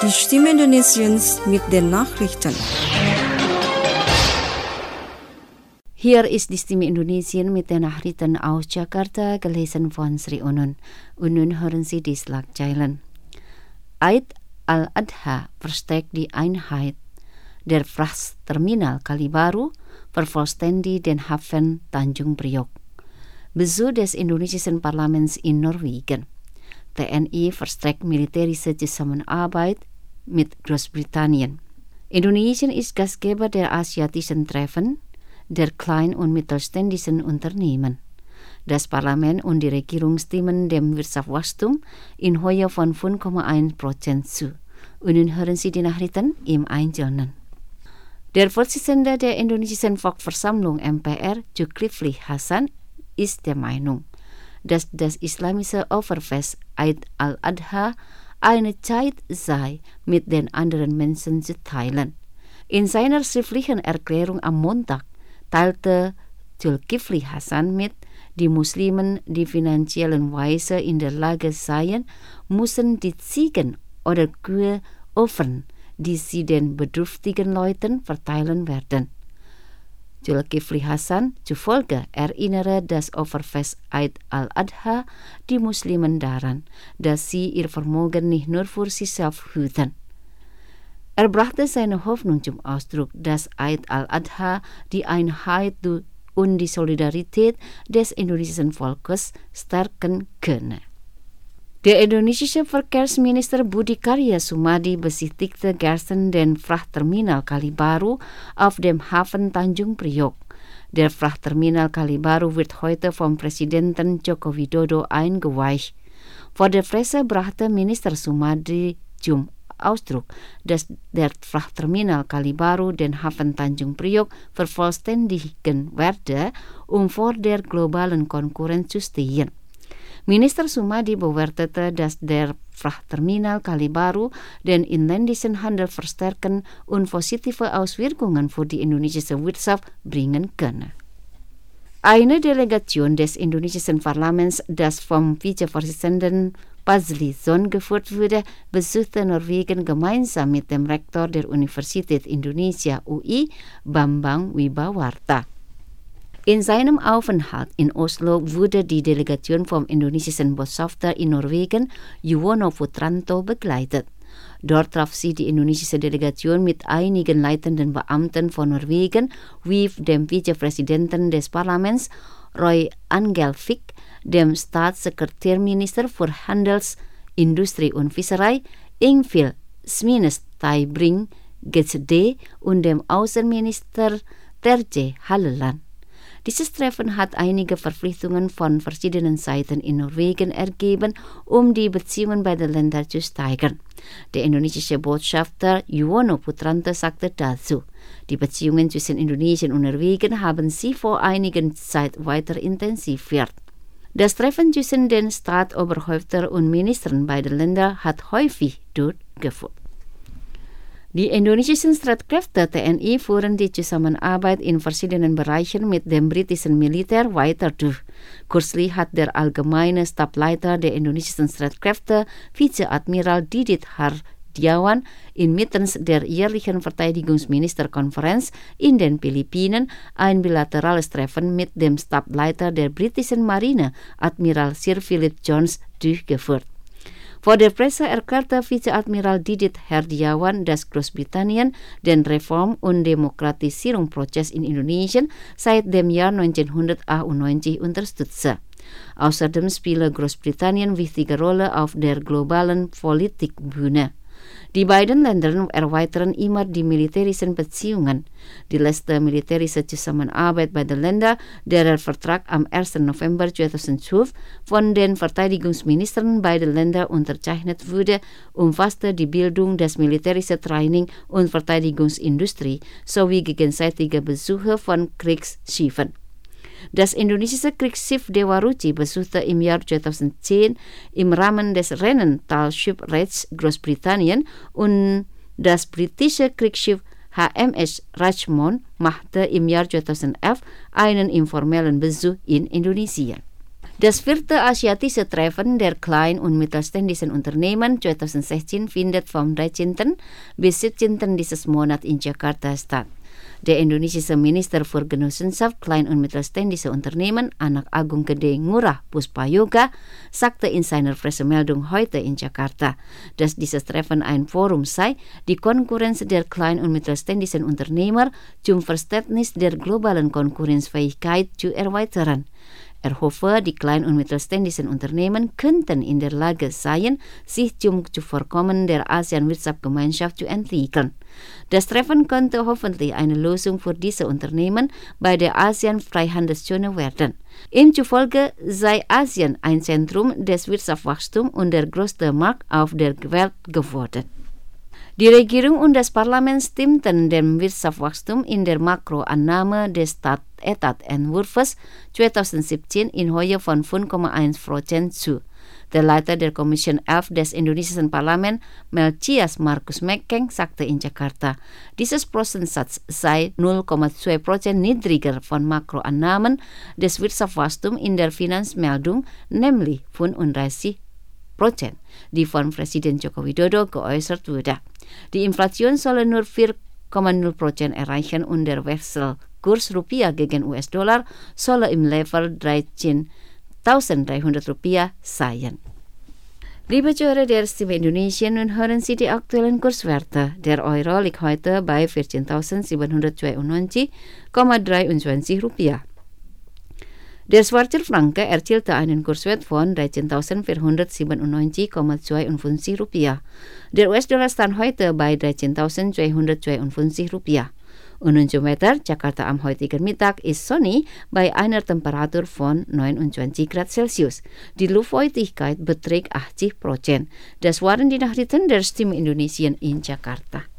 Die Stimme Indonesiens mit den Nachrichten. Hier ist die Stimme Indonesien mit den Nachrichten aus Jakarta, gelesen von Sri Unun. Und hören Sie die Schlagzeilen. Eid al-Adha verstärkt die Einheit der Frachtterminal Kalibaru, vervollständigt den Hafen Tanjung Priok. Besuch des indonesischen Parlaments in Norwegen. TNI verstärkt militärische Zusammenarbeit mit Großbritannien. Indonesien ist Gastgeber der asiatischen Treffen der kleinen und mittelständischen Unternehmen. Das Parlament und die Regierung stimmen dem Wirtschaftswachstum in Höhe von 5,1% zu. Und nun hören Sie die Nachrichten im Einzelnen. Der Vorsitzende der indonesischen Volksversammlung MPR, Zulkifli Hasan, ist der Meinung, dass das islamische Opferfest Eid al-Adha eine Zeit sei, mit den anderen Menschen zu teilen. In seiner schriftlichen Erklärung am Montag teilte Zulkifli Hasan mit, die Muslimen, die finanziellen Weise in der Lage seien, müssen die Ziegen oder Kühe opfern, die sie den bedürftigen Leuten verteilen werden. Zulkifli Hasan zufolge erinnere das Opferfest Eid al-Adha die Muslimen daran, dass sie ihr Vermögen nicht nur für sich selbst hüten. Er brachte seine Hoffnung zum Ausdruck, dass Eid al-Adha die Einheit und die Solidarität des indonesischen Volkes stärken könne. Der indonesische Verkehrsminister Budi Karya Sumadi besichtigte gestern den Frachtterminal Kalibaru auf dem Hafen Tanjung Priok. Der Frachtterminal Kalibaru wird heute vom Präsidenten Joko Widodo eingeweiht. Vor der Presse brachte Minister Sumadi zum Ausdruck, dass der Frachtterminal Kalibaru den Hafen Tanjung Priok vervollständigen werde, um vor der globalen Konkurrenz zu stehen. Minister Sumadi bewertete, dass der Frachtterminal Kalibaru den inländischen Handel verstärken und positive Auswirkungen für die indonesische Wirtschaft bringen könne. Eine Delegation des indonesischen Parlaments, das vom Vizevorsitzenden Fadlizon geführt wurde, besuchte Norwegen gemeinsam mit dem Rektor der Universität Indonesia UI, Bambang Wibawarta. In seinem Aufenthalt in Oslo wurde die Delegation vom indonesischen Botschafter in Norwegen, Yuwono Putranto, begleitet. Dort traf sie die indonesische Delegation mit einigen leitenden Beamten von Norwegen, wie dem Vizepräsidenten des Parlaments, Roy Angelvik, dem Staatssekretärminister für Handels, Industrie und Fischerei, Ingvild Smines Tybring GCD und dem Außenminister Terje Halleland. Dieses Treffen hat einige Verpflichtungen von verschiedenen Seiten in Norwegen ergeben, um die Beziehungen beider Länder zu steigern. Der indonesische Botschafter Yuwono Putranto sagte dazu, die Beziehungen zwischen Indonesien und Norwegen haben sich vor einiger Zeit weiter intensiviert. Das Treffen zwischen den Staatsoberhäuptern und Ministern beider Länder hat häufig durchgeführt. Die indonesischen Streitkräfte TNI führen die Zusammenarbeit in verschiedenen Bereichen mit dem britischen Militär weiter durch. Kürzlich hat der allgemeine Stabsleiter der indonesischen Streitkräfte, Vizeadmiral Didit Hardiawan, inmitten der jährlichen Verteidigungsministerkonferenz in den Philippinen ein bilaterales Treffen mit dem Stabsleiter der britischen Marine, Admiral Sir Philip Jones, durchgeführt. Vor der Presse erklärte Vizeadmiral Didit Hardiawan, dass Großbritannien den Reform- und Demokratisierungsprozess in Indonesien seit dem Jahr 1998 unterstütze. Außerdem spiele Großbritannien wichtige Rolle auf der globalen Politikbühne. Die beiden Länder erweitern immer die militärischen Beziehungen. Die letzte militärische Zusammenarbeit beider Länder, der Vertrag am 1. November 2012 von den Verteidigungsministern beider Länder unterzeichnet wurde, umfasste die Bildung des militärischen Training- und Verteidigungsindustrie sowie gegenseitige Besuche von Kriegsschiffen. Das indonesische Kriegsschiff Dewa Ruchi besuchte im Jahr 2010 im Rahmen des Rennen Shipwrecks Großbritannien und das britische Kriegsschiff HMS Richmond machte im Jahr 2011 einen informellen Besuch in Indonesien. Das vierte Asiatische Treffen der Klein- und Mittelständischen Unternehmen 2016 findet vom 13. bis 17. dieses Monat in Jakarta statt. Der indonesische Minister für Genossenschaft Klein- und Mittelständische Unternehmen Anak Agung Gede Ngurah Puspayoga sagte in seiner Pressemeldung heute in Jakarta, dass dieses Treffen ein Forum sei, die Konkurrenz der Klein- und Mittelständischen Unternehmer zum Verständnis der globalen Konkurrenzfähigkeit zu erweitern. Er hoffe, die Klein- und Mittelständischen Unternehmen könnten in der Lage sein, sich zum Zuvorkommen der ASEAN-Wirtschaftsgemeinschaft zu entwickeln. Das Treffen könnte hoffentlich eine Lösung für diese Unternehmen bei der ASEAN-Freihandelszone werden. Ihm zufolge sei ASEAN ein Zentrum des Wirtschaftswachstums und der größte Markt auf der Welt geworden. Die Regierung und das Parlament stimmten dem Wirtschaftswachstum in der Makroannahme des Etatentwurfs 2017 in Höhe von 5,1% zu. Der Leiter der Kommission 11 des indonesischen Parlaments, Melchias Markus Mekeng, sagte in Jakarta, dieses Prozentsatz sei 0,2% niedriger von Makroannahmen des Wirtschaftswachstums in der Finanzmeldung, nämlich 35%, die von Presiden Joko Widodo geäußert wurde. Die Inflation solle nur 4,0% erreichen und der Wechselkurs Rupiah gegen US-Dollar solle im Level 13.300 Rupiah sein. Liebe Zuhörer der Stimme Indonesia, nun hören Sie die aktuellen Kurswerte. Der Euro liegt heute bei 14.792,23 Rupiah. Der Schweizer Franken erzielte einen Kurswert von 13.497,52 Rupiah. Der US-Dollar stand heute bei 13.252 Rupiah. Ununjumeter Jakarta am heutigen Mittag ist sonnig bei einer Temperatur von 29 Grad Celsius. Die Luftfeuchtigkeit beträgt 80%. Das waren die Nachrichten der Stimme Indonesien in Jakarta.